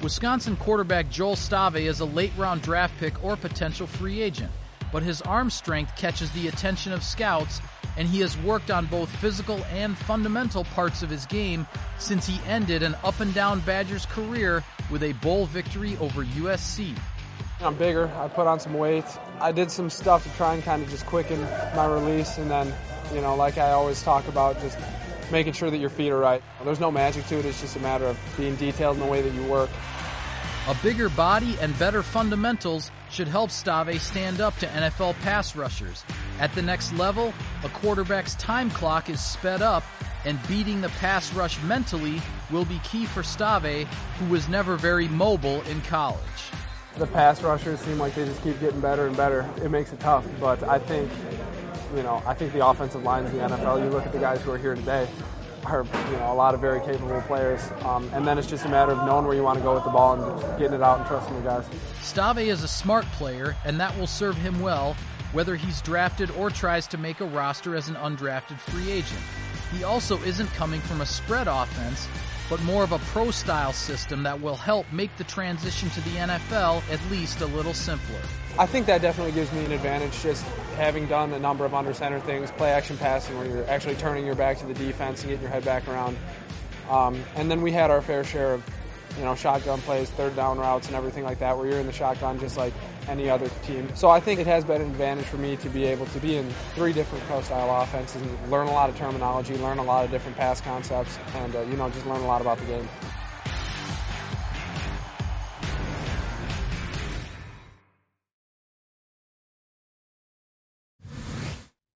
Wisconsin quarterback Joel Stave is a late-round draft pick or potential free agent, but his arm strength catches the attention of scouts, and he has worked on both physical and fundamental parts of his game since he ended an up-and-down Badgers career with a bowl victory over USC. I'm bigger. I put on some weight. I did some stuff to try and kind of just quicken my release, and then, like I always talk about, just making sure that your feet are right. There's no magic to it. It's just a matter of being detailed in the way that you work. A bigger body and better fundamentals should help Stave stand up to NFL pass rushers. At the next level, a quarterback's time clock is sped up, and beating the pass rush mentally will be key for Stave, who was never very mobile in college. The pass rushers seem like they just keep getting better and better. It makes it tough, but I think the offensive lines in the NFL, you look at the guys who are here today, are a lot of very capable players, and then it's just a matter of knowing where you want to go with the ball and just getting it out and trusting the guys. Stave is a smart player, and that will serve him well, whether he's drafted or tries to make a roster as an undrafted free agent. He also isn't coming from a spread offense, but more of a pro-style system that will help make the transition to the NFL at least a little simpler. I think that definitely gives me an advantage, just having done a number of under center things, play action passing, where you're actually turning your back to the defense and getting your head back around. And then we had our fair share of shotgun plays, third down routes and everything like that, where you're in the shotgun just like any other team. So I think it has been an advantage for me to be able to be in 3 different pro-style offenses and learn a lot of terminology, learn a lot of different pass concepts, and just learn a lot about the game.